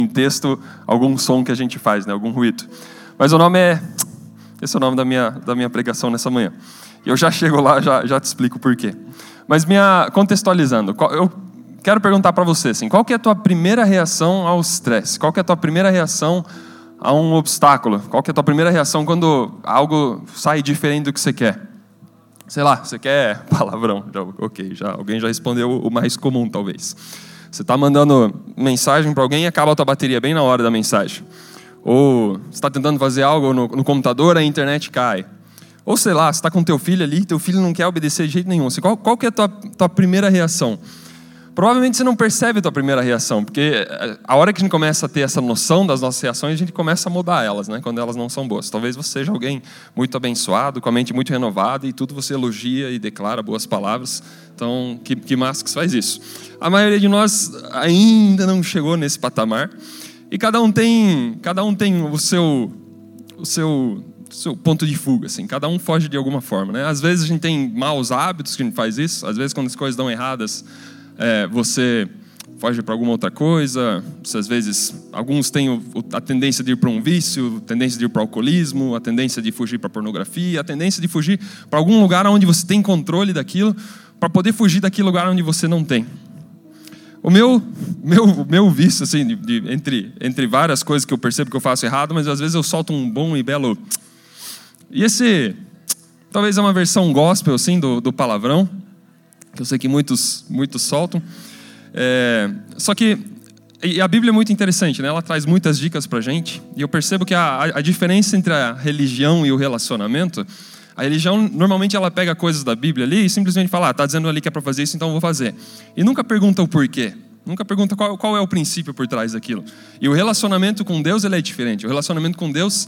em texto algum som que a gente faz, né? Algum ruído. Mas esse é o nome da minha pregação nessa manhã. E eu já chego lá, já te explico por quê. Mas contextualizando, eu quero perguntar para você, assim, qual que é a tua primeira reação ao estresse? Qual que é a tua primeira reação a um obstáculo? Qual que é a tua primeira reação quando algo sai diferente do que você quer? Sei lá, você quer palavrão? Alguém já respondeu o mais comum, talvez. Você está mandando mensagem para alguém e acaba a tua bateria bem na hora da mensagem. Ou você está tentando fazer algo no computador, a internet cai. Ou sei lá, você está com teu filho ali, teu filho não quer obedecer de jeito nenhum. Assim, qual que é a tua primeira reação? Provavelmente você não percebe a tua primeira reação, porque a hora que a gente começa a ter essa noção das nossas reações, a gente começa a mudar elas, né, quando elas não são boas. Talvez você seja alguém muito abençoado, com a mente muito renovada, e tudo você elogia e declara boas palavras. Então, que massa que faz isso. A maioria de nós ainda não chegou nesse patamar, e cada um tem o seu ponto de fuga, assim. Cada um foge de alguma forma, né? Às vezes a gente tem maus hábitos que a gente faz isso, às vezes quando as coisas dão erradas, você foge para alguma outra coisa. Às vezes, alguns têm a tendência de ir para um vício, a tendência de ir para o alcoolismo, a tendência de fugir para a pornografia, a tendência de fugir para algum lugar onde você tem controle daquilo, para poder fugir daquele lugar onde você não tem. O meu vício, assim, entre várias coisas que eu percebo que eu faço errado, mas às vezes eu solto um bom e belo... E esse, talvez é uma versão gospel, assim, do palavrão, que eu sei que muitos soltam. Só que a Bíblia é muito interessante, né? Ela traz muitas dicas pra gente, e eu percebo que a diferença entre a religião e o relacionamento, a religião normalmente ela pega coisas da Bíblia ali e simplesmente fala, tá dizendo ali que é para fazer isso, então eu vou fazer. E nunca pergunta o porquê, nunca pergunta qual é o princípio por trás daquilo. E o relacionamento com Deus, ele é diferente. O relacionamento com Deus,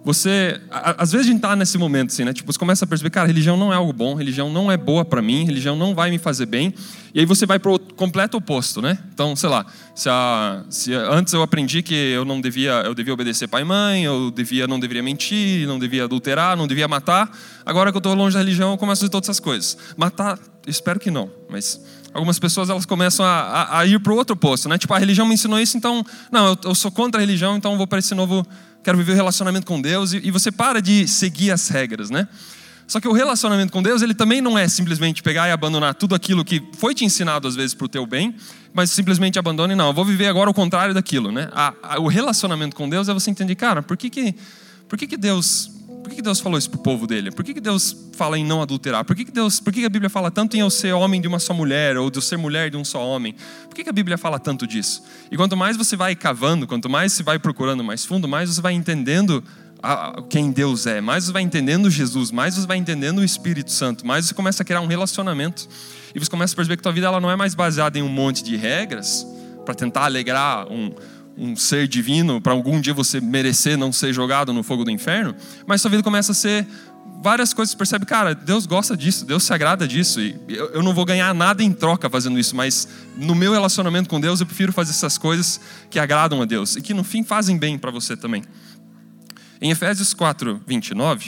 às vezes a gente tá nesse momento assim, né? Tipo, você começa a perceber, cara, religião não é algo bom, religião não é boa para mim, religião não vai me fazer bem. E aí você vai pro completo oposto, né? Então, sei lá, se antes eu aprendi que eu devia obedecer pai e mãe, não deveria mentir, não devia adulterar, não devia matar. Agora que eu tô longe da religião, eu começo a fazer todas essas coisas. Matar, espero que não, mas algumas pessoas elas começam a ir pro outro oposto, né? Tipo, a religião me ensinou isso, então, não, eu sou contra a religião, então eu vou para esse novo... Quero viver o relacionamento com Deus, e você para de seguir as regras, né? Só que o relacionamento com Deus, ele também não é simplesmente pegar e abandonar tudo aquilo que foi te ensinado às vezes para o teu bem, mas simplesmente abandona e não, eu vou viver agora o contrário daquilo, né? O relacionamento com Deus é você entender, cara, por que Deus falou isso pro povo dele? Por que Deus fala em não adulterar? Por que a Bíblia fala tanto em eu ser homem de uma só mulher, ou de eu ser mulher de um só homem? Por que a Bíblia fala tanto disso? E quanto mais você vai cavando, quanto mais você vai procurando mais fundo, mais você vai entendendo quem Deus é, mais você vai entendendo Jesus, mais você vai entendendo o Espírito Santo, mais você começa a criar um relacionamento, e você começa a perceber que tua vida ela não é mais baseada em um monte de regras, para tentar alegrar um ser divino, para algum dia você merecer não ser jogado no fogo do inferno, mas sua vida começa a ser várias coisas. Você percebe, cara, Deus gosta disso, Deus se agrada disso, e eu não vou ganhar nada em troca fazendo isso, mas no meu relacionamento com Deus eu prefiro fazer essas coisas que agradam a Deus, e que no fim fazem bem para você também. Em Efésios 4:29,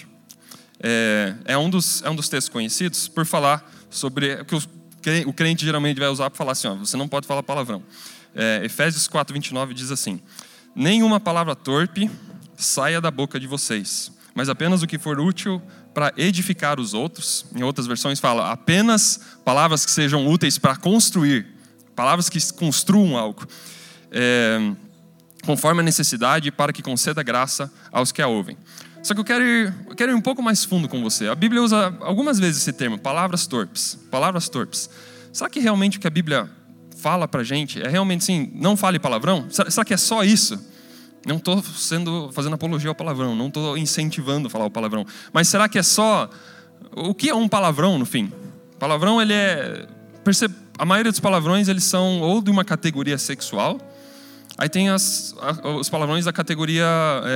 é um dos textos conhecidos por falar sobre, que o crente geralmente vai usar para falar assim, você não pode falar palavrão. Efésios 4:29 diz assim: nenhuma palavra torpe saia da boca de vocês, mas apenas o que for útil para edificar os outros. Em outras versões fala apenas palavras que sejam úteis para construir, palavras que construam algo, conforme a necessidade, para que conceda graça aos que a ouvem. Só que eu quero ir um pouco mais fundo com você. A Bíblia usa algumas vezes esse termo, palavras torpes. Palavras torpes. Será que realmente o que a Bíblia fala pra gente é realmente assim, não fale palavrão? Será que é só isso? Não estou fazendo apologia ao palavrão, não estou incentivando a falar o palavrão. Mas será que é só... O que é um palavrão, no fim? Palavrão, ele é... A maioria dos palavrões, eles são ou de uma categoria sexual. Aí tem os palavrões da categoria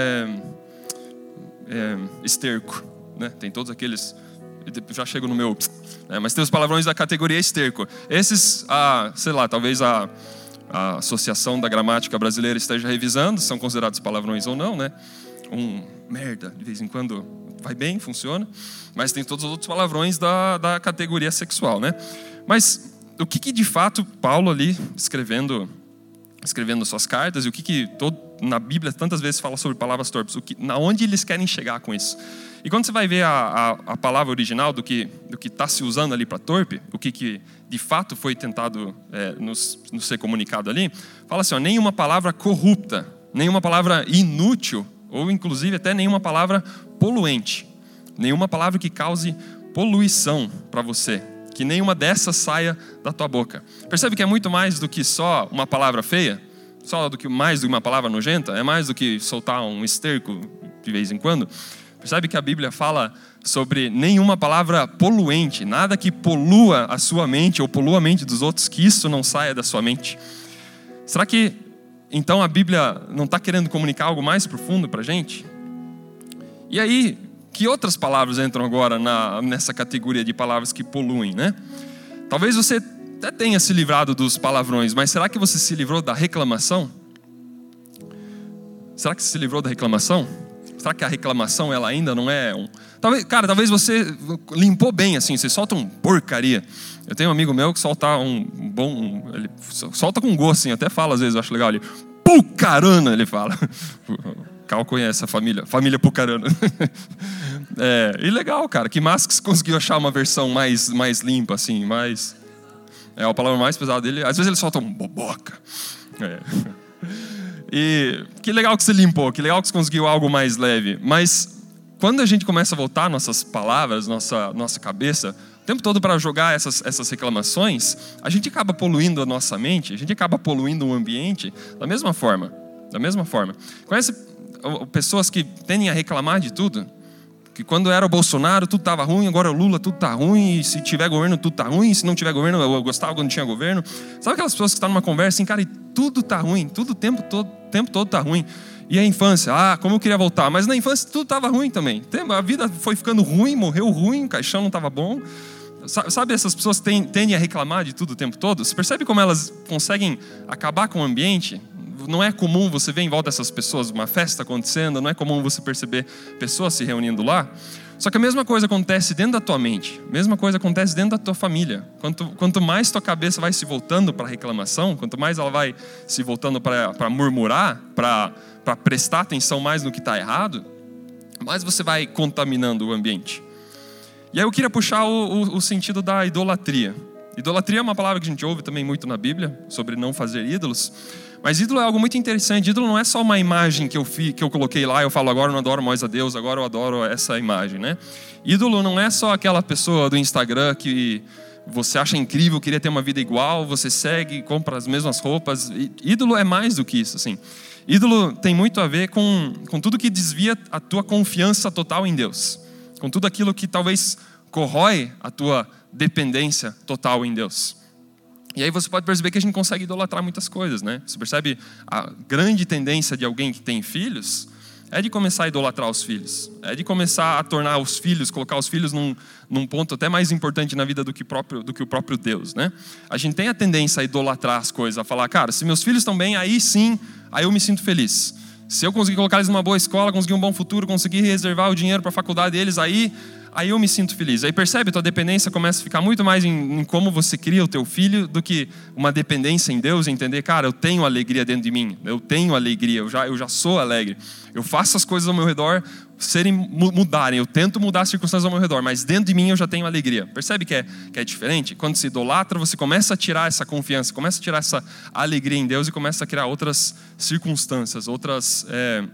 esterco, né? Tem todos aqueles... Já chego no meu... mas tem os palavrões da categoria esterco. Esses, sei lá, talvez a Associação da Gramática Brasileira esteja revisando, são considerados palavrões ou não, né? Merda, de vez em quando vai bem, funciona. Mas tem todos os outros palavrões da categoria sexual, né? Mas o que de fato Paulo ali, escrevendo escrevendo suas cartas, e o que na Bíblia tantas vezes fala sobre palavras torpes, onde eles querem chegar com isso. E quando você vai ver a palavra original do que está se usando ali para torpe, o que de fato foi tentado nos ser comunicado ali, fala assim, nenhuma palavra corrupta, nenhuma palavra inútil, ou inclusive até nenhuma palavra poluente, nenhuma palavra que cause poluição para você, que nenhuma dessas saia da tua boca. Percebe que é muito mais do que só uma palavra feia? Mais do que uma palavra nojenta? É mais do que soltar um esterco de vez em quando? Percebe que a Bíblia fala sobre nenhuma palavra poluente, nada que polua a sua mente ou polua a mente dos outros, que isso não saia da sua mente. Será que então a Bíblia não está querendo comunicar algo mais profundo para a gente? E aí, que outras palavras entram agora nessa categoria de palavras que poluem, né? Talvez você até tenha se livrado dos palavrões, mas será que você se livrou da reclamação? Será que você se livrou da reclamação? Será que a reclamação ela ainda não é talvez você limpou bem, assim, você solta um porcaria. Eu tenho um amigo meu que solta ele solta com gosto, assim, até fala às vezes, eu acho legal, ele pucarana, ele fala. Cal conhece a família pucarana. E legal, cara, que massa que você conseguiu achar uma versão mais limpa, assim, a palavra mais pesada dele, às vezes ele solta um boboca. E que legal que você limpou, que legal que você conseguiu algo mais leve. Mas quando a gente começa a voltar nossas palavras, nossa cabeça, o tempo todo para jogar essas reclamações, a gente acaba poluindo a nossa mente, a gente acaba poluindo o ambiente da mesma forma. Conhece pessoas que tendem a reclamar de tudo? Que quando era o Bolsonaro tudo estava ruim, agora é o Lula tudo está ruim, e se tiver governo tudo está ruim, se não tiver governo eu gostava quando tinha governo. Sabe aquelas pessoas que estão numa conversa assim, cara, e tudo está ruim, tudo o tempo todo está ruim. E a infância, como eu queria voltar, mas na infância tudo estava ruim também. A vida foi ficando ruim, morreu ruim, o caixão não estava bom. Sabe essas pessoas que tendem a reclamar de tudo o tempo todo? Você percebe como elas conseguem acabar com o ambiente? Não é comum você ver em volta dessas pessoas uma festa acontecendo, não é comum você perceber pessoas se reunindo lá. Só que a mesma coisa acontece dentro da tua mente, a mesma coisa acontece dentro da tua família. Quanto mais tua cabeça vai se voltando para a reclamação, quanto mais ela vai se voltando para murmurar, para prestar atenção mais no que está errado, mais você vai contaminando o ambiente. E aí eu queria puxar o sentido da idolatria. Idolatria é uma palavra que a gente ouve também muito na Bíblia, sobre não fazer ídolos. Mas ídolo é algo muito interessante. Ídolo não é só uma imagem que eu coloquei lá, eu falo agora eu não adoro mais a Deus, agora eu adoro essa imagem, né? Ídolo não é só aquela pessoa do Instagram que você acha incrível, queria ter uma vida igual, você segue, compra as mesmas roupas. Ídolo é mais do que isso, assim. Ídolo tem muito a ver com tudo que desvia a tua confiança total em Deus. Com tudo aquilo que talvez corrói a tua dependência total em Deus. E aí você pode perceber que a gente consegue idolatrar muitas coisas, né? Você percebe a grande tendência de alguém que tem filhos é de começar a idolatrar os filhos. É de começar a tornar os filhos, colocar os filhos num ponto até mais importante na vida do que o próprio Deus, né? A gente tem a tendência a idolatrar as coisas, a falar, cara, se meus filhos estão bem, aí sim, aí eu me sinto feliz. Se eu conseguir colocar eles numa boa escola, conseguir um bom futuro, conseguir reservar o dinheiro para a faculdade deles, aí eu me sinto feliz. Aí percebe, tua dependência começa a ficar muito mais em como você cria o teu filho do que uma dependência em Deus, entender, cara, eu tenho alegria dentro de mim, eu tenho alegria, eu já sou alegre. Eu faço as coisas ao meu redor mudarem, eu tento mudar as circunstâncias ao meu redor, mas dentro de mim eu já tenho alegria. Percebe que é diferente? Quando se idolatra, você começa a tirar essa confiança, começa a tirar essa alegria em Deus e começa a criar outras circunstâncias, outros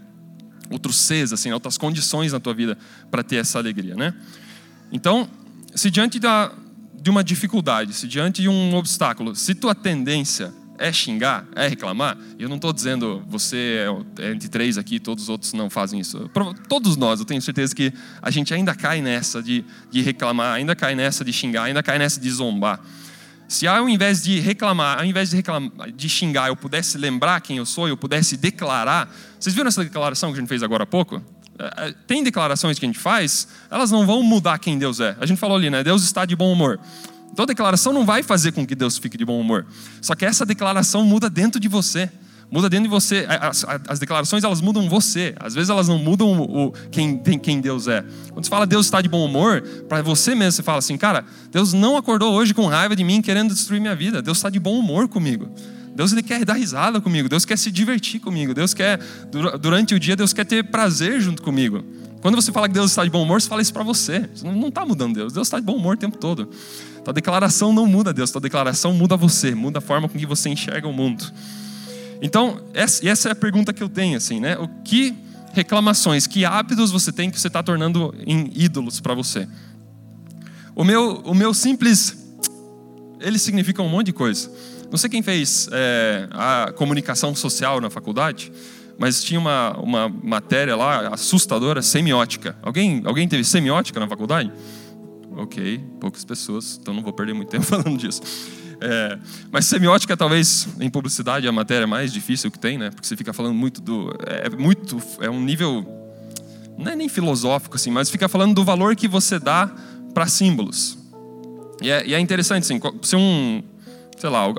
Cs, assim, outras condições na tua vida para ter essa alegria, né? Então, se diante de uma dificuldade, se diante de um obstáculo, se tua tendência é xingar, é reclamar, e eu não estou dizendo você é entre três aqui, todos os outros não fazem isso. Todos nós, eu tenho certeza que a gente ainda cai nessa de reclamar, ainda cai nessa de xingar, ainda cai nessa de zombar. Se ao invés de reclamar, de xingar, eu pudesse lembrar quem eu sou, eu pudesse declarar. Vocês viram essa declaração que a gente fez agora há pouco? Tem declarações que a gente faz, elas não vão mudar quem Deus é. A gente falou ali, né? Deus está de bom humor. Então a declaração não vai fazer com que Deus fique de bom humor. Só que essa declaração muda dentro de você. Muda dentro de você. As declarações, elas mudam você. Às vezes elas não mudam quem Deus é. Quando você fala Deus está de bom humor, para você mesmo você fala assim, cara, Deus não acordou hoje com raiva de mim querendo destruir minha vida. Deus está de bom humor comigo. Deus ele quer dar risada comigo. Deus quer se divertir comigo. Deus quer, durante o dia, Deus quer ter prazer junto comigo. Quando você fala que Deus está de bom humor, você fala isso para você. Você não está mudando Deus. Deus está de bom humor o tempo todo. Tua declaração não muda Deus. Tua declaração muda você. Muda a forma com que você enxerga o mundo. Então, essa é a pergunta que eu tenho, assim, né? O que reclamações, que hábitos você tem que você está tornando em ídolos para você? O meu simples, ele significa um monte de coisa. Não sei quem fez a comunicação social na faculdade, mas tinha uma matéria lá assustadora, semiótica. Alguém teve semiótica na faculdade? Ok, poucas pessoas, então não vou perder muito tempo falando disso. Mas semiótica talvez em publicidade é a matéria mais difícil que tem, né? Porque você fica falando muito é um nível, não é nem filosófico assim, mas fica falando do valor que você dá para símbolos. E é interessante assim, se sei lá,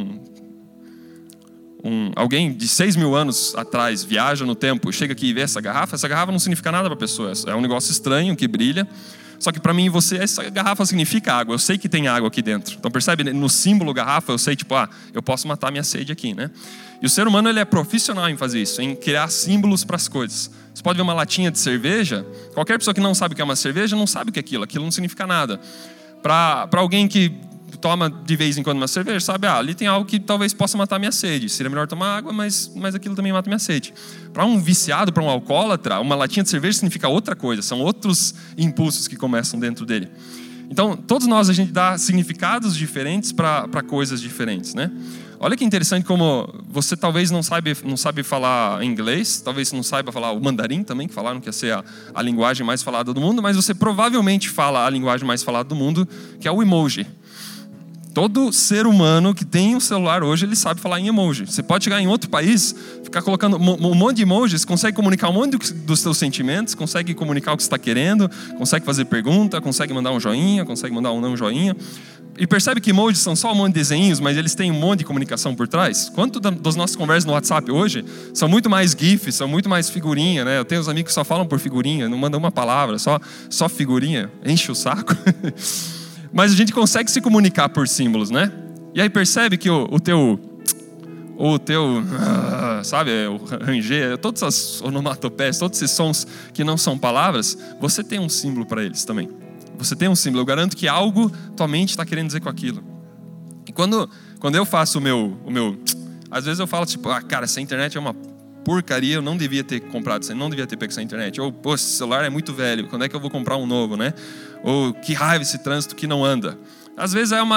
alguém de 6.000 anos atrás viaja no tempo, chega aqui e vê essa garrafa não significa nada para a pessoa. É um negócio estranho que brilha. Só que para mim e você, essa garrafa significa água. Eu sei que tem água aqui dentro. Então percebe, no símbolo garrafa, eu sei tipo, eu posso matar minha sede aqui, né? E o ser humano ele é profissional em fazer isso, em criar símbolos para as coisas. Você pode ver uma latinha de cerveja, qualquer pessoa que não sabe o que é uma cerveja não sabe o que é aquilo. Aquilo não significa nada. Para alguém que toma de vez em quando uma cerveja, sabe, ali tem algo que talvez possa matar minha sede. Seria melhor tomar água, mas aquilo também mata minha sede. Para um viciado, para um alcoólatra, uma latinha de cerveja significa outra coisa. São outros impulsos que começam dentro dele. Então, todos nós, a gente dá significados diferentes para coisas diferentes, né? Olha que interessante como você talvez não sabe falar inglês, talvez não saiba falar o mandarim também, que falaram que ia ser a linguagem mais falada do mundo, mas você provavelmente fala a linguagem mais falada do mundo, que é o emoji. Todo ser humano que tem um celular hoje, ele sabe falar em emoji. Você pode chegar em outro país, ficar colocando um monte de emojis, consegue comunicar um monte dos seus sentimentos, consegue comunicar o que você está querendo, consegue fazer pergunta, consegue mandar um joinha, consegue mandar um não joinha. E percebe que emojis são só um monte de desenhos, mas eles têm um monte de comunicação por trás? Quanto das nossas conversas no WhatsApp hoje são muito mais GIFs, são muito mais figurinha, né? Eu tenho uns amigos que só falam por figurinha, não mandam uma palavra, só figurinha, enche o saco. Mas a gente consegue se comunicar por símbolos, né? E aí percebe que o teu sabe, o ranger, todas as onomatopeias, todos esses sons que não são palavras, você tem um símbolo para eles também. Você tem um símbolo. Eu garanto que algo tua mente está querendo dizer com aquilo. E quando eu faço o meu, às vezes eu falo tipo, cara, essa internet é uma porcaria, eu não devia ter comprado, não devia ter pego essa internet. Ou, pô, esse celular é muito velho, quando é que eu vou comprar um novo, né? Ou, que raiva esse trânsito que não anda. Às vezes é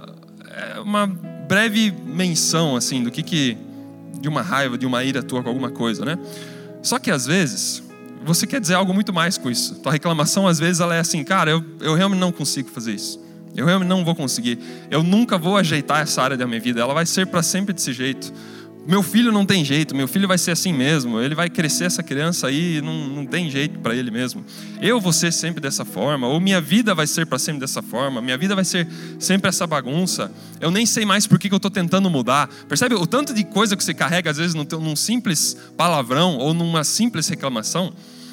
uma breve menção, assim, do que de uma raiva, de uma ira tua com alguma coisa, né? Só que às vezes você quer dizer algo muito mais com isso. Tua reclamação, às vezes, ela é assim, cara, eu realmente não consigo fazer isso. Eu realmente não vou conseguir. Eu nunca vou ajeitar essa área da minha vida. Ela vai ser para sempre desse jeito. Meu filho não tem jeito, meu filho vai ser assim mesmo, ele vai crescer essa criança aí, não tem jeito para ele mesmo. Eu vou ser sempre dessa forma, ou minha vida vai ser para sempre dessa forma, minha vida vai ser sempre essa bagunça. Eu nem sei mais por que eu estou tentando mudar. Percebe o tanto de coisa que você carrega às vezes num simples palavrão ou numa simples reclamação?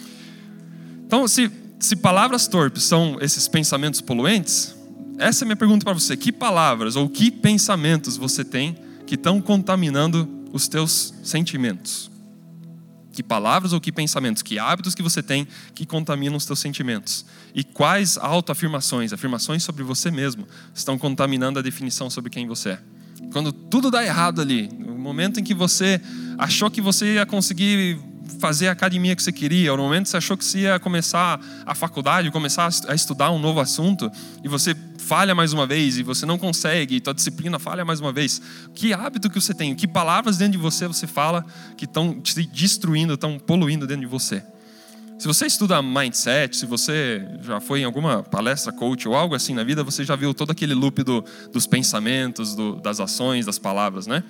Então, se palavras torpes são esses pensamentos poluentes, essa é a minha pergunta para você. Que palavras ou que pensamentos você tem que estão contaminando os teus sentimentos? Que palavras ou que pensamentos, que hábitos que você tem que contaminam os teus sentimentos? E quais autoafirmações, afirmações sobre você mesmo, estão contaminando a definição sobre quem você é? Quando tudo dá errado ali, no momento em que você achou que você ia conseguir fazer a academia que você queria, ou no momento que você achou que você ia começar a faculdade, começar a estudar um novo assunto, e você falha mais uma vez, e você não consegue, e tua disciplina falha mais uma vez. Que hábito que você tem? Que palavras dentro de você fala que estão te destruindo, estão poluindo dentro de você? Se você estuda mindset, se você já foi em alguma palestra coach ou algo assim na vida, você já viu todo aquele loop dos pensamentos, das ações, das palavras, né?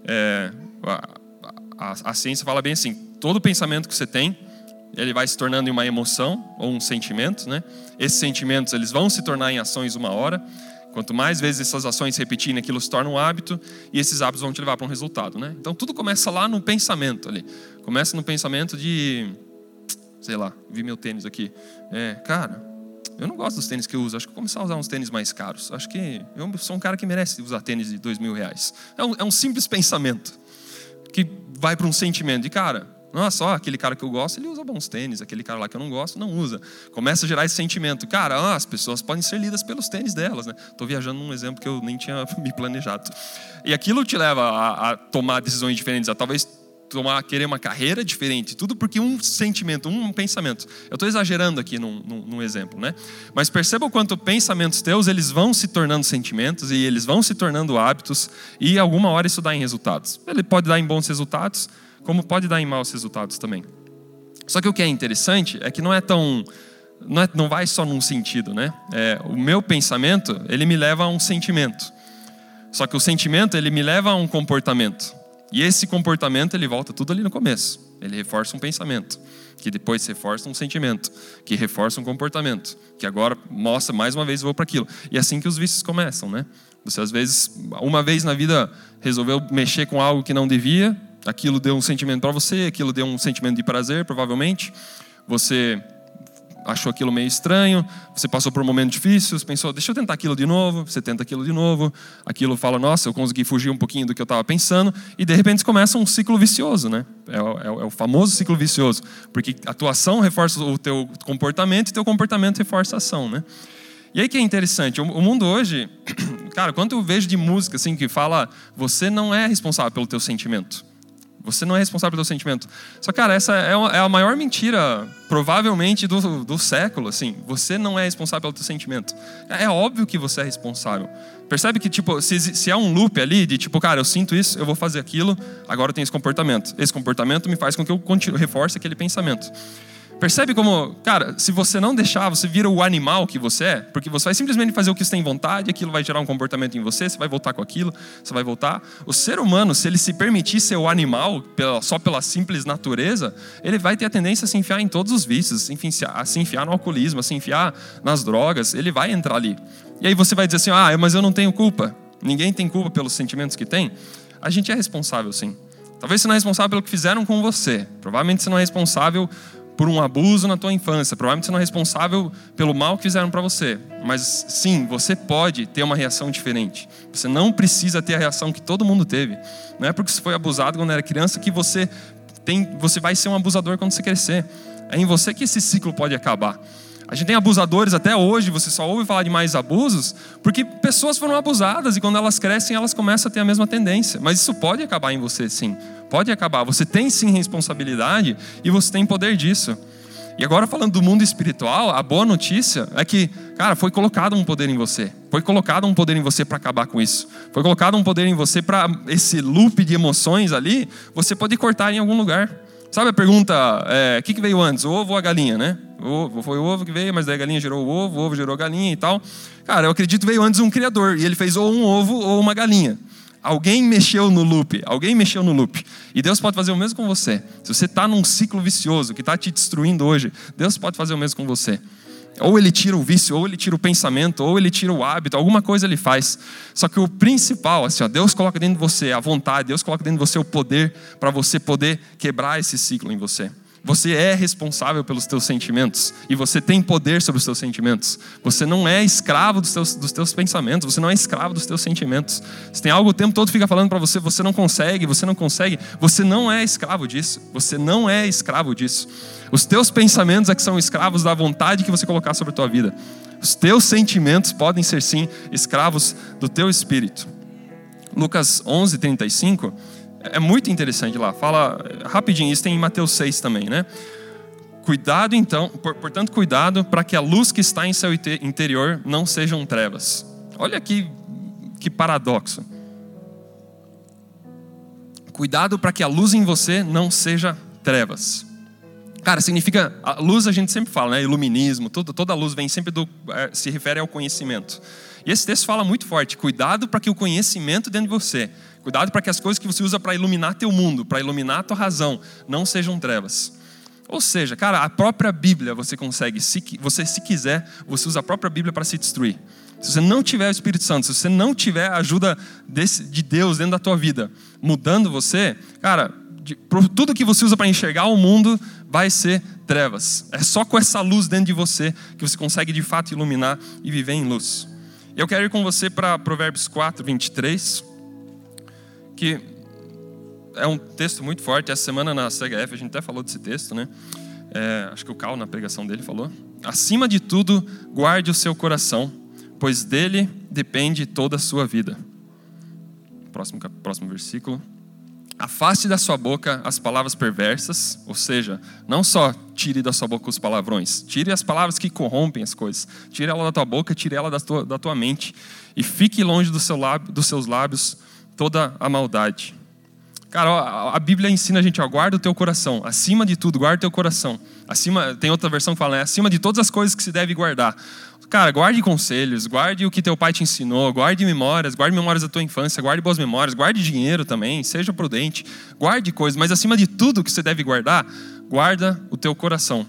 A ciência fala bem assim, todo pensamento que você tem, ele vai se tornando em uma emoção ou um sentimento, né? Esses sentimentos, eles vão se tornar em ações uma hora. Quanto mais vezes essas ações se repetirem, aquilo se torna um hábito, e esses hábitos vão te levar para um resultado, né? Então tudo começa lá no pensamento ali. Começa no pensamento de, sei lá, vi meu tênis aqui. Cara, Eu não gosto dos tênis que eu uso. Acho que vou começar a usar uns tênis mais caros. Acho que eu sou um cara que merece usar tênis de R$2.000. É um simples pensamento que vai para um sentimento de, cara, nossa, ó, aquele cara que eu gosto, ele usa bons tênis. Aquele cara lá que eu não gosto, não usa. Começa a gerar esse sentimento. Cara, as pessoas podem ser lidas pelos tênis delas, né? Estou viajando num exemplo que eu nem tinha me planejado. E aquilo te leva a tomar decisões diferentes, a talvez querer uma carreira diferente, tudo porque um sentimento, um pensamento. Eu estou exagerando aqui num exemplo, né? Mas perceba o quanto pensamentos teus, eles vão se tornando sentimentos e eles vão se tornando hábitos e alguma hora isso dá em resultados. Ele pode dar em bons resultados, como pode dar em maus resultados também. Só que o que é interessante é que não vai só num sentido, né? O meu pensamento, ele me leva a um sentimento. Só que o sentimento, ele me leva a um comportamento. E esse comportamento, ele volta tudo ali no começo. Ele reforça um pensamento, que depois reforça um sentimento, que reforça um comportamento, que agora mostra mais uma vez, vou para aquilo. E é assim que os vícios começam, né? Você às vezes, uma vez na vida, resolveu mexer com algo que não devia, aquilo deu um sentimento para você, aquilo deu um sentimento de prazer, provavelmente. Você achou aquilo meio estranho, você passou por um momento difícil, você pensou, deixa eu tentar aquilo de novo, você tenta aquilo de novo, aquilo fala, nossa, eu consegui fugir um pouquinho do que eu estava pensando, e de repente começa um ciclo vicioso, né? É o famoso ciclo vicioso, porque a tua ação reforça o teu comportamento e teu comportamento reforça a ação, né? E aí que é interessante, o mundo hoje, cara, quando eu vejo de música assim, que fala, você não é responsável pelo teu sentimento. Você não é responsável pelo sentimento. Só, cara, essa é a maior mentira, provavelmente, do século. Assim. Você não é responsável pelo teu sentimento. É óbvio que você é responsável. Percebe que, tipo, se há um loop ali de, tipo, cara, eu sinto isso, eu vou fazer aquilo, agora eu tenho esse comportamento. Esse comportamento me faz com que eu reforce aquele pensamento. Percebe como, cara, se você não deixar, você vira o animal que você é, porque você vai simplesmente fazer o que você tem vontade, aquilo vai gerar um comportamento em você, você vai voltar com aquilo, você vai voltar. O ser humano, se ele se permitir ser o animal, só pela simples natureza, ele vai ter a tendência a se enfiar em todos os vícios, a se enfiar no alcoolismo, a se enfiar nas drogas, ele vai entrar ali. E aí você vai dizer assim, mas eu não tenho culpa. Ninguém tem culpa pelos sentimentos que tem. A gente é responsável, sim. Talvez você não é responsável pelo que fizeram com você. Provavelmente você não é responsável por um abuso na tua infância. Provavelmente você não é responsável pelo mal que fizeram para você. Mas sim, você pode ter uma reação diferente. Você não precisa ter a reação que todo mundo teve. Não é porque você foi abusado quando era criança que você vai ser um abusador quando você crescer. É em você que esse ciclo pode acabar. A gente tem abusadores até hoje, você só ouve falar de mais abusos, porque pessoas foram abusadas e quando elas crescem, elas começam a ter a mesma tendência. Mas isso pode acabar em você, sim. Pode acabar. Você tem, sim, responsabilidade e você tem poder disso. E agora, falando do mundo espiritual, a boa notícia é que, cara, foi colocado um poder em você. Foi colocado um poder em você para acabar com isso. Foi colocado um poder em você para esse loop de emoções ali, você pode cortar em algum lugar. Sabe a pergunta, o que veio antes, o ovo ou a galinha, né? Foi o ovo que veio, mas daí a galinha gerou o ovo gerou a galinha e tal. Cara, eu acredito que veio antes um criador, e ele fez ou um ovo ou uma galinha. Alguém mexeu no loop. E Deus pode fazer o mesmo com você. Se você está num ciclo vicioso que está te destruindo hoje, Deus pode fazer o mesmo com você. Ou ele tira o vício, ou ele tira o pensamento, ou ele tira o hábito, alguma coisa ele faz. Só que o principal, assim, Deus coloca dentro de você a vontade, Deus coloca dentro de você o poder para você poder quebrar esse ciclo em você. Você é responsável pelos teus sentimentos e você tem poder sobre os teus sentimentos. Você não é escravo dos teus pensamentos, você não é escravo dos teus sentimentos. Se tem algo o tempo todo fica falando para você, você não consegue, você não é escravo disso. Você não é escravo disso. Os teus pensamentos é que são escravos da vontade que você colocar sobre a tua vida. Os teus sentimentos podem ser sim escravos do teu espírito. Lucas 11:35 é muito interessante lá. Fala rapidinho, isso tem em Mateus 6 também, né? Cuidado então, portanto cuidado para que a luz que está em seu interior não sejam trevas. Olha que paradoxo. Cuidado para que a luz em você não seja trevas. Cara, significa, a luz a gente sempre fala, né? Iluminismo, toda a luz vem sempre se refere ao conhecimento. E esse texto fala muito forte, cuidado para que o conhecimento dentro de você, cuidado para que as coisas que você usa para iluminar teu mundo, para iluminar tua razão, não sejam trevas. Ou seja, cara, a própria Bíblia você consegue, se quiser, você usa a própria Bíblia para se destruir. Se você não tiver o Espírito Santo, se você não tiver a ajuda de Deus dentro da tua vida, mudando você, cara, tudo que você usa para enxergar o mundo vai ser trevas. É só com essa luz dentro de você que você consegue de fato iluminar e viver em luz. Eu quero ir com você para Provérbios 4, 23, que é um texto muito forte. Essa semana na CHF a gente até falou desse texto, né? Acho que o Cal na pregação dele falou: acima de tudo, guarde o seu coração, pois dele depende toda a sua vida. Próximo versículo. Afaste da sua boca as palavras perversas, ou seja, não só tire da sua boca os palavrões, tire as palavras que corrompem as coisas, tire ela da tua boca, tire ela da tua mente, e fique longe dos seus lábios toda a maldade. Cara, a Bíblia ensina a gente, guarda o teu coração, acima de tudo, guarda o teu coração. Tem outra versão que fala, né? Acima de todas as coisas que se deve guardar. Cara, guarde conselhos, guarde o que teu pai te ensinou, guarde memórias da tua infância, guarde boas memórias, guarde dinheiro também, seja prudente, guarde coisas, mas acima de tudo que você deve guardar, guarda o teu coração.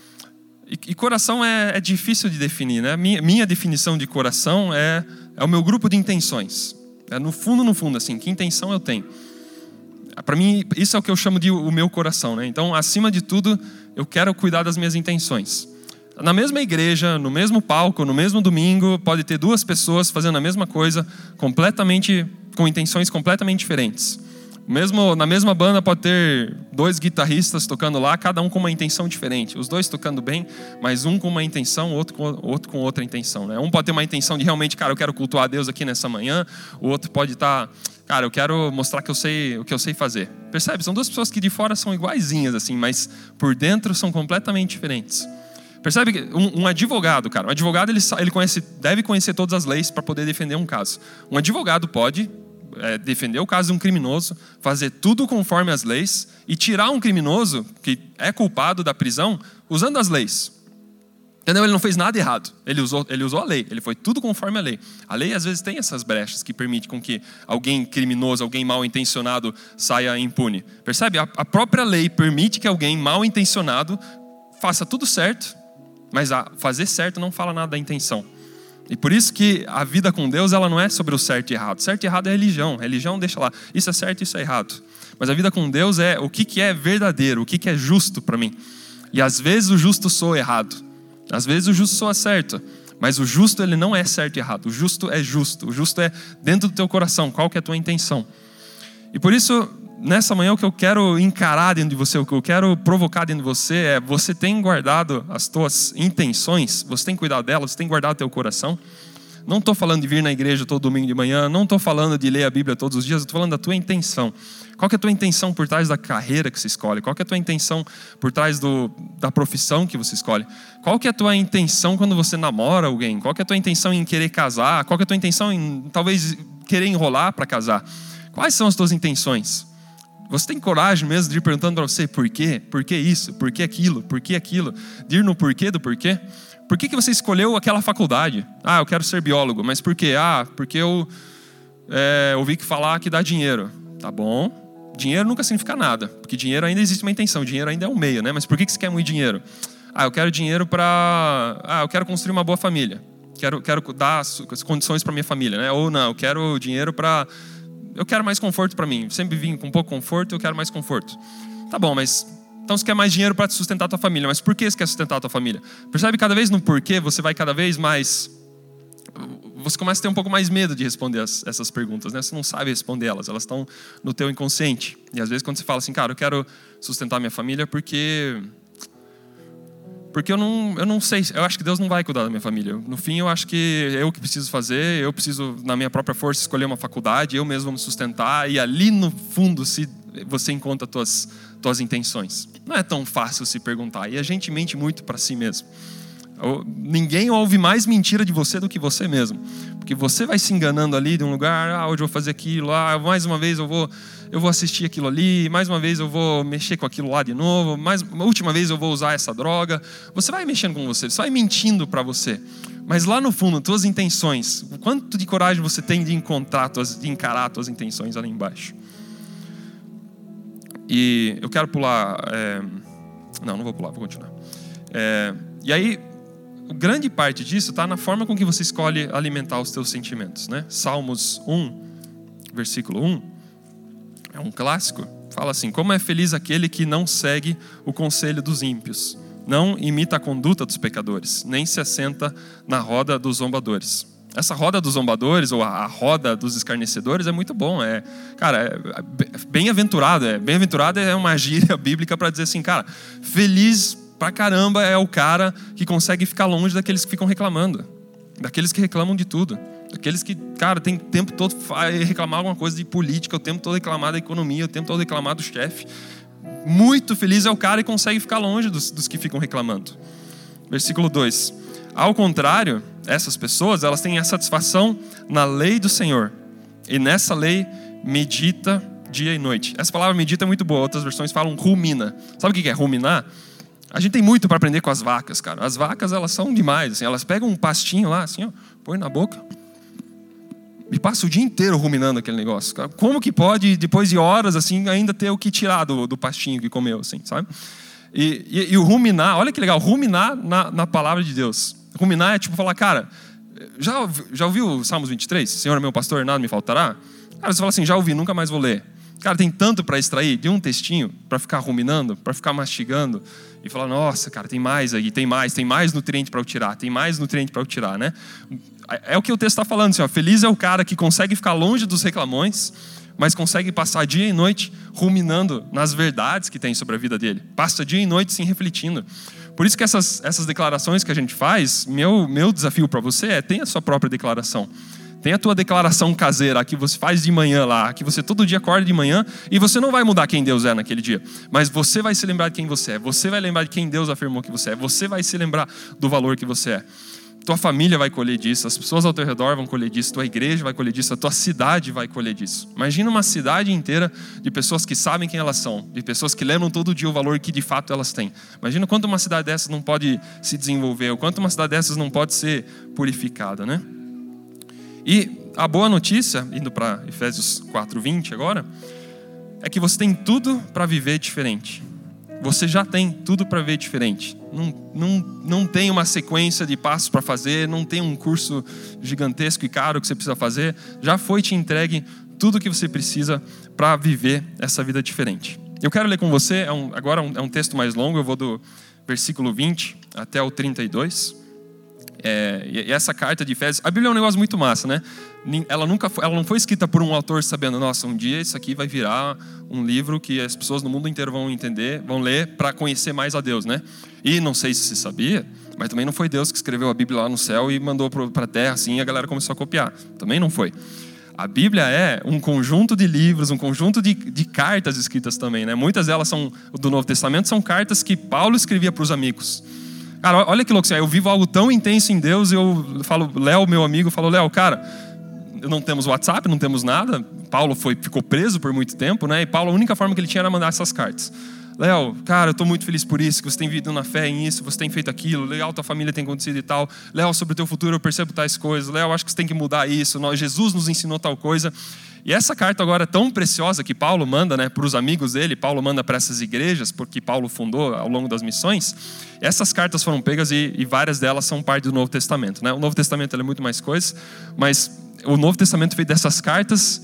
E coração é difícil de definir, né? Minha definição de coração é o meu grupo de intenções. É no fundo, assim, que intenção eu tenho. Para mim, isso é o que eu chamo de o meu coração, né? Então, acima de tudo, eu quero cuidar das minhas intenções. Na mesma igreja, no mesmo palco, no mesmo domingo, pode ter duas pessoas fazendo a mesma coisa, com intenções completamente diferentes. Na mesma banda pode ter dois guitarristas tocando lá, cada um com uma intenção diferente. Os dois tocando bem, mas um com uma intenção, outro com outra intenção, né? Um pode ter uma intenção de realmente, cara, eu quero cultuar a Deus aqui nessa manhã. O outro pode estar, cara, eu quero mostrar que eu sei o que eu sei fazer. Percebe? São duas pessoas que de fora são iguaizinhas, assim, mas por dentro são completamente diferentes. Percebe que um advogado, cara, ele deve conhecer todas as leis para poder defender um caso. Um advogado pode defender o caso de um criminoso, fazer tudo conforme as leis e tirar um criminoso que é culpado da prisão usando as leis. Entendeu? Ele não fez nada errado. Ele usou a lei. Ele foi tudo conforme a lei. A lei às vezes tem essas brechas que permite com que alguém criminoso, alguém mal intencionado saia impune. Percebe? A própria lei permite que alguém mal intencionado faça tudo certo, mas fazer certo não fala nada da intenção. E por isso que a vida com Deus, ela não é sobre o certo e errado. Certo e errado é religião. Religião deixa lá, isso é certo, isso é errado. Mas a vida com Deus é o que é verdadeiro, o que é justo para mim. E às vezes o justo soa errado. Às vezes o justo soa certo. Mas o justo, ele não é certo e errado. O justo é justo. O justo é dentro do teu coração. Qual que é a tua intenção? E por isso, nessa manhã, o que eu quero encarar dentro de você, o que eu quero provocar dentro de você é: você tem guardado as tuas intenções? Você tem cuidado delas? Você tem guardado o teu coração? Não estou falando de vir na igreja todo domingo de manhã, não estou falando de ler a Bíblia todos os dias, estou falando da tua intenção. Qual que é a tua intenção por trás da carreira que você escolhe? Qual que é a tua intenção por trás da profissão que você escolhe? Qual que é a tua intenção quando você namora alguém? Qual que é a tua intenção em querer casar? Qual que é a tua intenção em talvez querer enrolar para casar? Quais são as tuas intenções? Você tem coragem mesmo de ir perguntando para você por quê? Por que isso? Por que aquilo? Por que aquilo? De ir no porquê do porquê? Por que você escolheu aquela faculdade? Eu quero ser biólogo. Mas por quê? Porque eu ouvi falar que dá dinheiro. Tá bom. Dinheiro nunca significa nada. Porque dinheiro ainda existe uma intenção. Dinheiro ainda é um meio, né? Mas por que você quer muito dinheiro? Eu quero dinheiro para... eu quero construir uma boa família. Quero dar as condições para minha família, né? Ou não, eu quero dinheiro para... Eu quero mais conforto para mim. Sempre vim com pouco conforto, eu quero mais conforto. Tá bom, mas... Então você quer mais dinheiro para sustentar a tua família. Mas por que você quer sustentar a tua família? Percebe? Cada vez no porquê, você vai cada vez mais... Você começa a ter um pouco mais medo de responder essas perguntas, né? Você não sabe responder elas. Elas estão no teu inconsciente. E às vezes quando você fala assim, cara, eu quero sustentar minha família porque eu não sei, eu acho que Deus não vai cuidar da minha família. No fim, eu acho que eu que preciso fazer, eu preciso, na minha própria força, escolher uma faculdade, eu mesmo vou me sustentar, e ali no fundo, se você encontra tuas intenções. Não é tão fácil se perguntar, e a gente mente muito para si mesmo. Ninguém ouve mais mentira de você do que você mesmo. Porque você vai se enganando ali de um lugar, hoje eu vou fazer aquilo, mais uma vez eu vou assistir aquilo ali, mais uma vez eu vou mexer com aquilo lá de novo, uma última vez eu vou usar essa droga. Você vai mexendo com você vai mentindo para você. Mas lá no fundo, tuas intenções, o quanto de coragem você tem de encarar tuas intenções ali embaixo. E eu quero pular... Não vou pular, vou continuar. E aí... grande parte disso está na forma com que você escolhe alimentar os teus sentimentos, né? Salmos 1, versículo 1, é um clássico. Fala assim: como é feliz aquele que não segue o conselho dos ímpios, Não imita a conduta dos pecadores, nem se assenta na roda dos zombadores. Essa roda dos zombadores, ou a roda dos escarnecedores, é muito bom. Bem-aventurado. Bem-aventurado é uma gíria bíblica para dizer assim, cara, feliz pra caramba é o cara que consegue ficar longe daqueles que ficam reclamando. Daqueles que reclamam de tudo. Daqueles que, cara, tem o tempo todo reclamar alguma coisa de política, o tempo todo reclamar da economia, o tempo todo reclamar do chefe. Muito feliz é o cara que consegue ficar longe dos que ficam reclamando. Versículo 2. Ao contrário, essas pessoas, elas têm a satisfação na lei do Senhor. E nessa lei medita dia e noite. Essa palavra medita é muito boa. Outras versões falam rumina. Sabe o que é ruminar? A gente tem muito para aprender com as vacas, cara. As vacas, elas são demais. Assim, elas pegam um pastinho lá, assim, ó, põe na boca e passa o dia inteiro ruminando aquele negócio. Como que pode, depois de horas, assim, ainda ter o que tirar do pastinho que comeu, assim, sabe? E o ruminar, olha que legal, ruminar na palavra de Deus. Ruminar é tipo falar, cara, já ouviu o Salmos 23? Senhor é meu pastor, nada me faltará? Cara, você fala assim, já ouvi, nunca mais vou ler. Cara, tem tanto para extrair de um textinho, para ficar ruminando, para ficar mastigando e falar, nossa, cara, tem mais aí, tem mais nutriente para eu tirar, tem mais nutriente para eu tirar, né? É o que o texto está falando, assim, ó, feliz é o cara que consegue ficar longe dos reclamões, mas consegue passar dia e noite ruminando nas verdades que tem sobre a vida dele. Passa dia e noite sim refletindo. Por isso que essas declarações que a gente faz, meu desafio para você é, tenha a sua própria declaração. Tem a tua declaração caseira, a que você faz de manhã lá, a que você todo dia acorda de manhã, e você não vai mudar quem Deus é naquele dia, mas você vai se lembrar de quem você é, você vai lembrar de quem Deus afirmou que você é, você vai se lembrar do valor que você é. Tua família vai colher disso, as pessoas ao teu redor vão colher disso, tua igreja vai colher disso, a tua cidade vai colher disso. Imagina uma cidade inteira de pessoas que sabem quem elas são, de pessoas que lembram todo dia o valor que de fato elas têm. Imagina quanto uma cidade dessas não pode se desenvolver, o quanto uma cidade dessas não pode ser purificada, né? E a boa notícia, indo para Efésios 4:20 agora, é que você tem tudo para viver diferente. Você já tem tudo para viver diferente. Não tem uma sequência de passos para fazer, não tem um curso gigantesco e caro que você precisa fazer. Já foi te entregue tudo que você precisa para viver essa vida diferente. Eu quero ler com você, agora é um texto mais longo, eu vou do versículo 20 até o 32. E essa carta de Efésios, a Bíblia é um negócio muito massa, né? Ela não foi escrita por um autor sabendo, nossa, um dia isso aqui vai virar um livro que as pessoas no mundo inteiro vão entender, vão ler para conhecer mais a Deus, né? E não sei se você sabia, mas também não foi Deus que escreveu a Bíblia lá no céu e mandou para a terra assim, e a galera começou a copiar. Também não foi. A Bíblia é um conjunto de livros, um conjunto de cartas escritas também, né? Muitas delas são do Novo Testamento, são cartas que Paulo escrevia para os amigos. Cara, olha que louco, eu vivo algo tão intenso em Deus, eu falo, Léo, meu amigo, falo, Léo, cara, não temos WhatsApp, não temos nada, Paulo ficou preso por muito tempo, né? E Paulo, a única forma que ele tinha era mandar essas cartas. Léo, cara, eu estou muito feliz por isso, que você tem vivido na fé em isso, você tem feito aquilo, legal, tua família tem acontecido e tal. Léo, sobre o teu futuro eu percebo tais coisas. Léo, acho que você tem que mudar isso, Jesus nos ensinou tal coisa. E essa carta agora é tão preciosa que Paulo manda, né, para os amigos dele, Paulo manda para essas igrejas, porque Paulo fundou ao longo das missões. Essas cartas foram pegas e várias delas são parte do Novo Testamento, né? O Novo Testamento é muito mais coisa, mas o Novo Testamento fez dessas cartas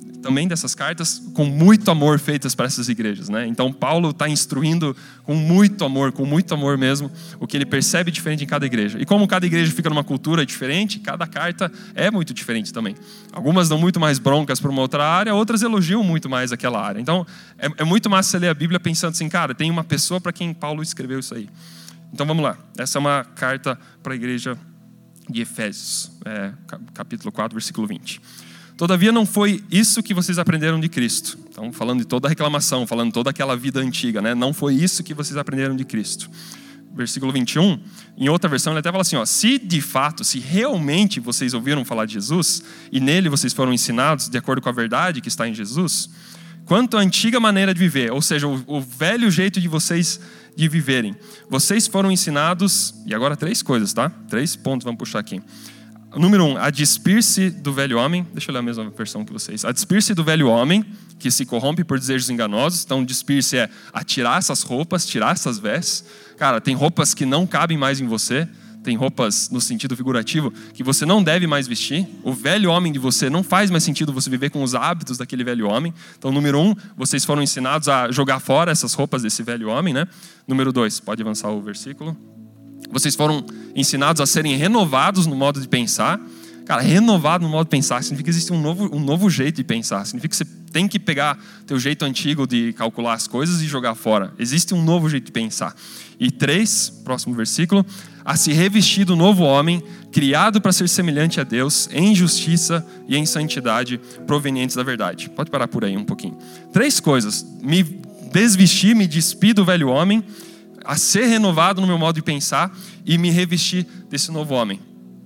com muito amor feitas para essas igrejas, né? Então Paulo está instruindo com muito amor mesmo, o que ele percebe diferente em cada igreja. E como cada igreja fica numa cultura diferente, cada carta é muito diferente também. Algumas dão muito mais broncas para uma outra área, outras elogiam muito mais aquela área. Então é muito massa você ler a Bíblia pensando assim, cara, tem uma pessoa para quem Paulo escreveu isso aí. Então vamos lá, essa é uma carta para a igreja de Efésios, capítulo 4, versículo 20. Todavia não foi isso que vocês aprenderam de Cristo. Então, falando de toda a reclamação, falando de toda aquela vida antiga, né? Não foi isso que vocês aprenderam de Cristo. Versículo 21, em outra versão, ele até fala assim, ó, se realmente vocês ouviram falar de Jesus, e nele vocês foram ensinados de acordo com a verdade que está em Jesus, quanto à antiga maneira de viver, ou seja, o velho jeito de vocês de viverem, vocês foram ensinados, e agora 3 coisas, tá? 3 pontos, vamos puxar aqui. Número 1, a despir-se do velho homem. Deixa eu ler a mesma versão que vocês. A despir-se do velho homem, que se corrompe por desejos enganosos. Então, despir-se é atirar essas roupas, tirar essas vestes. Cara, tem roupas que não cabem mais em você. tem roupas no sentido figurativo que você não deve mais vestir. O velho homem de você não faz mais sentido você viver com os hábitos daquele velho homem. Então, número 1, vocês foram ensinados a jogar fora essas roupas desse velho homem, né? Número 2, pode avançar o versículo. Vocês foram ensinados a serem renovados no modo de pensar. Cara, renovado no modo de pensar significa que existe um novo jeito de pensar. Significa que você tem que pegar teu jeito antigo de calcular as coisas e jogar fora. Existe um novo jeito de pensar. E 3, próximo versículo, a se revestir do novo homem, criado para ser semelhante a Deus, em justiça e em santidade, provenientes da verdade. Pode parar por aí um pouquinho. 3 coisas. Me desvestir, me despir do velho homem, a ser renovado no meu modo de pensar e me revestir desse novo homem.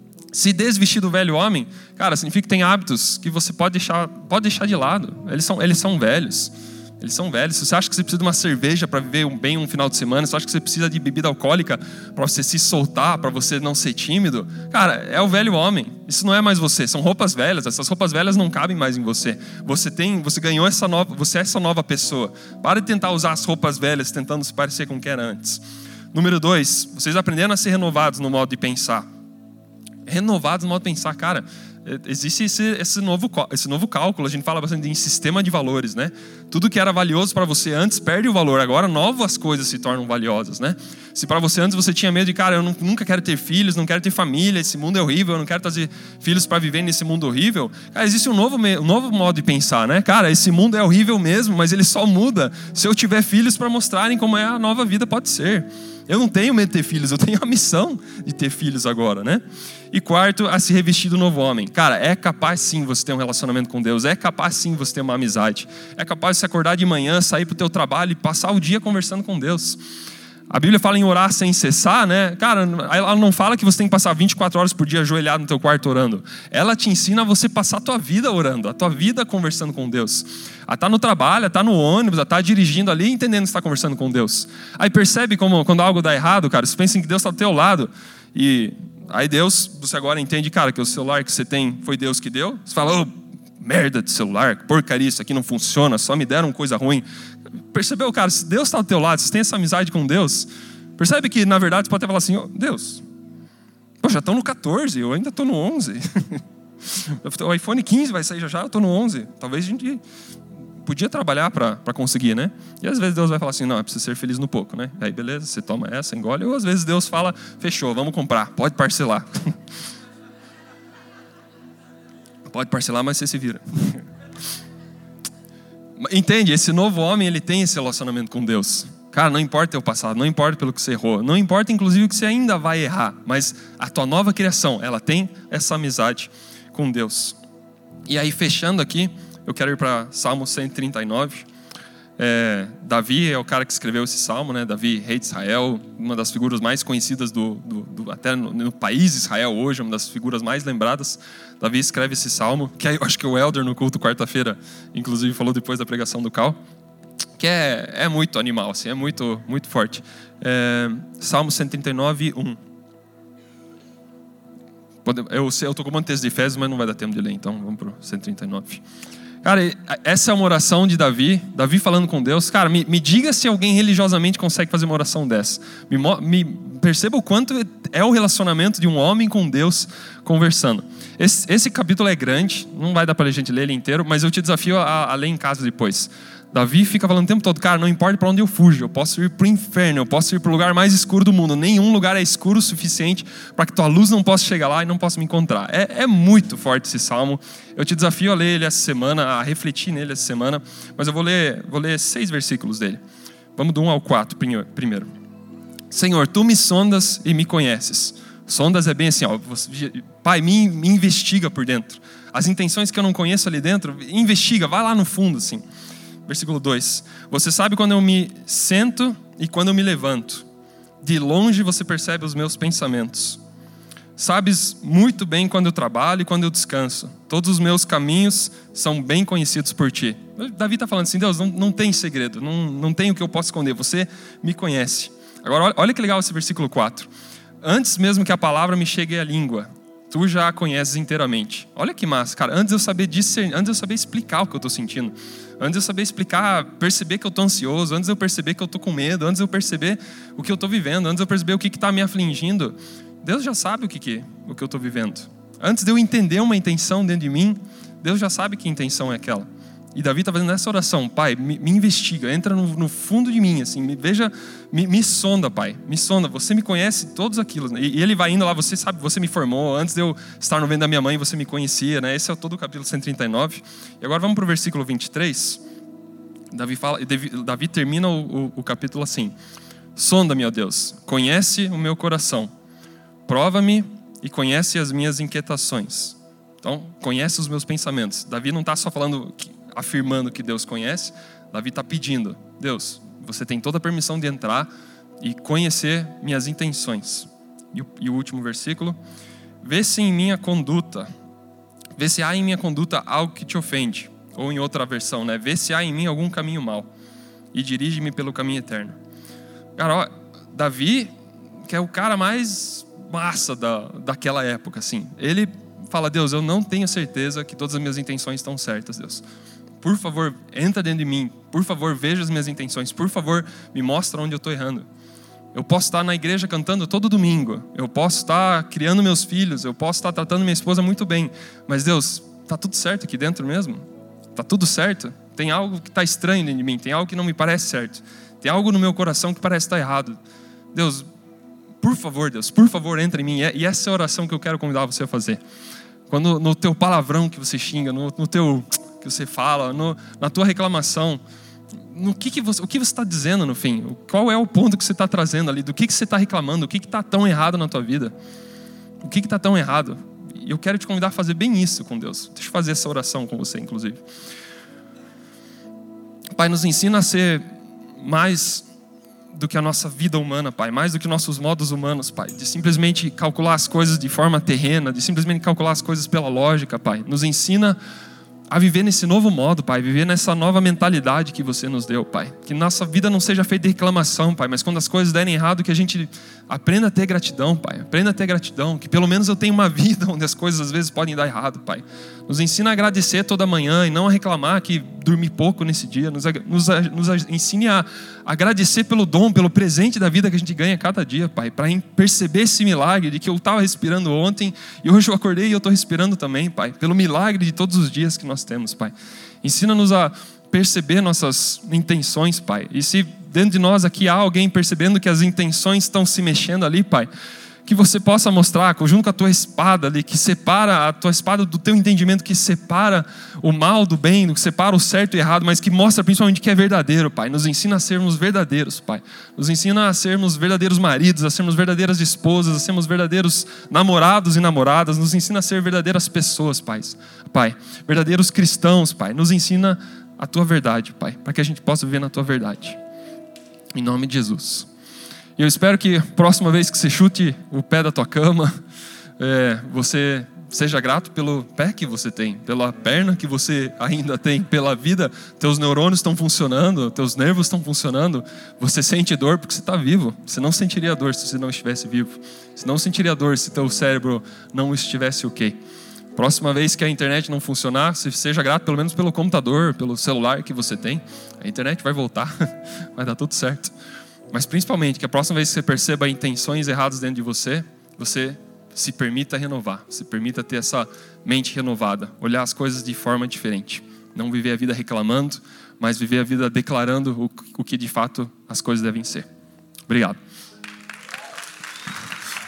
Se desvestir do velho homem, cara, significa que tem hábitos que você pode deixar de lado. Eles são velhos. Eles são velhos. Se você acha que você precisa de uma cerveja para viver bem um final de semana, se você acha que você precisa de bebida alcoólica para você se soltar, para você não ser tímido, cara, é o velho homem. Isso não é mais você. São roupas velhas. Essas roupas velhas não cabem mais em você. Você ganhou você é essa nova pessoa. Para de tentar usar as roupas velhas tentando se parecer com o que era antes. Número 2, vocês aprenderam a ser renovados no modo de pensar. Renovados no modo de pensar, cara, existe esse novo cálculo. A gente fala bastante em sistema de valores, né? Tudo que era valioso para você antes perde o valor, agora novas coisas se tornam valiosas, né? Se para você antes você tinha medo de, cara, eu nunca quero ter filhos, não quero ter família, esse mundo é horrível, eu não quero trazer filhos para viver nesse mundo horrível, cara, existe um novo modo de pensar, né? Cara, esse mundo é horrível mesmo, mas ele só muda se eu tiver filhos para mostrarem como a nova vida pode ser. Eu não tenho medo de ter filhos, eu tenho a missão de ter filhos agora, né? E 4, a se revestir do novo homem. Cara, é capaz sim você ter um relacionamento com Deus, é capaz sim você ter uma amizade, é capaz de se acordar de manhã, sair para o teu trabalho e passar o dia conversando com Deus. A Bíblia fala em orar sem cessar, né? Cara, ela não fala que você tem que passar 24 horas por dia ajoelhado no teu quarto orando. Ela te ensina a você passar a tua vida orando, a tua vida conversando com Deus. A estar no trabalho, a estar no ônibus, a estar dirigindo ali, entendendo que você está conversando com Deus. Aí percebe como quando algo dá errado, cara, você pensa em que Deus está do teu lado. E aí você agora entende, cara, que o celular que você tem foi Deus que deu. Você fala, merda de celular, porcaria, isso aqui não funciona, só me deram coisa ruim. Percebeu, cara, se Deus está do teu lado, se você tem essa amizade com Deus, percebe que, na verdade, você pode até falar assim, Deus, já estão no 14, eu ainda estou no 11. O iPhone 15 vai sair já, eu estou no 11. Talvez a gente podia trabalhar para conseguir, né? E às vezes Deus vai falar assim, não, é preciso ser feliz no pouco, né? Aí beleza, você toma essa, engole. Ou às vezes Deus fala, fechou, vamos comprar, pode parcelar. Pode parcelar, mas você se vira. Entende? Esse novo homem, ele tem esse relacionamento com Deus. Cara, não importa o teu passado, não importa pelo que você errou, não importa inclusive o que você ainda vai errar, mas a tua nova criação, ela tem essa amizade com Deus. E aí, fechando aqui, eu quero ir para Salmo 139. Davi é o cara que escreveu esse salmo, né? Davi, rei de Israel, uma das figuras mais conhecidas até no país Israel hoje, uma das figuras mais lembradas. Davi escreve esse salmo, que eu acho que o Elder no culto quarta-feira, inclusive, falou depois da pregação do Cal, que é muito animal, assim, é muito, muito forte. Salmo 139, 1. Eu estou com um texto de Efésios, mas não vai dar tempo de ler, então vamos para o 139. Cara, essa é uma oração de Davi falando com Deus. Cara, me diga se alguém religiosamente consegue fazer uma oração dessa. Perceba o quanto é o relacionamento de um homem com Deus conversando. Esse capítulo é grande, não vai dar para a gente ler ele inteiro, mas eu te desafio a ler em casa depois. Davi fica falando o tempo todo, cara, não importa para onde eu fujo, eu posso ir para o inferno, eu posso ir para o lugar mais escuro do mundo. Nenhum lugar é escuro o suficiente para que tua luz não possa chegar lá e não possa me encontrar. É muito forte esse salmo. Eu te desafio a ler ele essa semana, a refletir nele essa semana, mas eu vou ler 6 versículos dele. Vamos do 1 ao 4 primeiro. Senhor, tu me sondas e me conheces. Sondas é bem assim, Pai, me investiga por dentro. As intenções que eu não conheço ali dentro, investiga, vai lá no fundo, assim. Versículo 2. Você sabe quando eu me sento e quando eu me levanto. De longe você percebe os meus pensamentos. Sabes muito bem quando eu trabalho e quando eu descanso. Todos os meus caminhos são bem conhecidos por ti. Davi está falando assim, Deus, não tem segredo, não tem o que eu possa esconder. Você me conhece. Agora, olha que legal esse versículo 4. Antes mesmo que a palavra me chegue à língua, tu já a conheces inteiramente. Olha que massa, cara. Antes de eu saber discernir, antes de eu saber explicar o que eu estou sentindo, antes de eu saber explicar, perceber que eu estou ansioso, antes de eu perceber que eu estou com medo, antes de eu perceber o que eu estou vivendo, antes de eu perceber o que está me afligindo, Deus já sabe o que eu estou vivendo. Antes de eu entender uma intenção dentro de mim, Deus já sabe que intenção é aquela. E Davi está fazendo essa oração: Pai, me investiga, entra no fundo de mim, assim, me sonda, Pai, me sonda, você me conhece todos aquilo. E ele vai indo lá: você sabe, você me formou, antes de eu estar no ventre da minha mãe, você me conhecia, né? Esse é todo o capítulo 139. E agora vamos para o versículo 23. Davi termina o capítulo assim: sonda-me, ó Deus, conhece o meu coração, prova-me e conhece as minhas inquietações. Então, conhece os meus pensamentos. Davi não está só afirmando que Deus conhece. Davi está pedindo: Deus, você tem toda a permissão de entrar e conhecer minhas intenções. E o último versículo: vê se há em minha conduta algo que te ofende. Ou em outra versão, né? Vê se há em mim algum caminho mau e dirige-me pelo caminho eterno. Cara, ó, Davi, que é o cara mais massa daquela época, assim, ele fala: Deus, eu não tenho certeza que todas as minhas intenções estão certas, Deus. Por favor, entra dentro de mim. Por favor, veja as minhas intenções. Por favor, me mostra onde eu estou errando. Eu posso estar na igreja cantando todo domingo. Eu posso estar criando meus filhos. Eu posso estar tratando minha esposa muito bem. Mas Deus, está tudo certo aqui dentro mesmo? Está tudo certo? Tem algo que está estranho dentro de mim. Tem algo que não me parece certo. Tem algo no meu coração que parece estar errado. Deus, por favor, entra em mim. E essa é a oração que eu quero convidar você a fazer. Quando no teu palavrão que você xinga, no teu que você fala, na tua reclamação, o que você está dizendo no fim? Qual é o ponto que você está trazendo ali? Do que você está reclamando? O que está tão errado na tua vida? O que está tão errado? E eu quero te convidar a fazer bem isso com Deus. Deixa eu fazer essa oração com você, inclusive. Pai, nos ensina a ser mais do que a nossa vida humana, Pai, mais do que nossos modos humanos, Pai, de simplesmente calcular as coisas de forma terrena, de simplesmente calcular as coisas pela lógica, Pai. Nos ensina a viver nesse novo modo, Pai, viver nessa nova mentalidade que você nos deu, Pai. Que nossa vida não seja feita de reclamação, Pai, mas quando as coisas derem errado, que a gente aprenda a ter gratidão, Pai. Aprenda a ter gratidão, que pelo menos eu tenha uma vida onde as coisas às vezes podem dar errado, Pai. Nos ensina a agradecer toda manhã e não a reclamar que dormi pouco nesse dia. Nos ensine a agradecer pelo dom, pelo presente da vida que a gente ganha cada dia, Pai. Para perceber esse milagre de que eu estava respirando ontem e hoje eu acordei e eu estou respirando também, Pai. Pelo milagre de todos os dias que nós temos, Pai. Ensina-nos a perceber nossas intenções, Pai. E se dentro de nós aqui há alguém percebendo que as intenções estão se mexendo ali, Pai, que você possa mostrar, junto com a tua espada ali, que separa a tua espada do teu entendimento, que separa o mal do bem, que separa o certo e o errado, mas que mostra principalmente que é verdadeiro, Pai. Nos ensina a sermos verdadeiros, Pai. Nos ensina a sermos verdadeiros maridos, a sermos verdadeiras esposas, a sermos verdadeiros namorados e namoradas. Nos ensina a ser verdadeiras pessoas, Pai. Verdadeiros cristãos, Pai. Nos ensina a tua verdade, Pai, para que a gente possa viver na tua verdade. Em nome de Jesus. E eu espero que a próxima vez que você chute o pé da tua cama, você seja grato pelo pé que você tem, pela perna que você ainda tem, pela vida. Teus neurônios estão funcionando, teus nervos estão funcionando. Você sente dor porque você está vivo. Você não sentiria dor se você não estivesse vivo. Você não sentiria dor se teu cérebro não estivesse ok. Próxima vez que a internet não funcionar, seja grato pelo menos pelo computador, pelo celular que você tem. A internet vai voltar, vai dar tudo certo. Mas principalmente que a próxima vez que você perceba intenções erradas dentro de você, você se permita renovar, se permita ter essa mente renovada, olhar as coisas de forma diferente. Não viver a vida reclamando, mas viver a vida declarando o que de fato as coisas devem ser. Obrigado.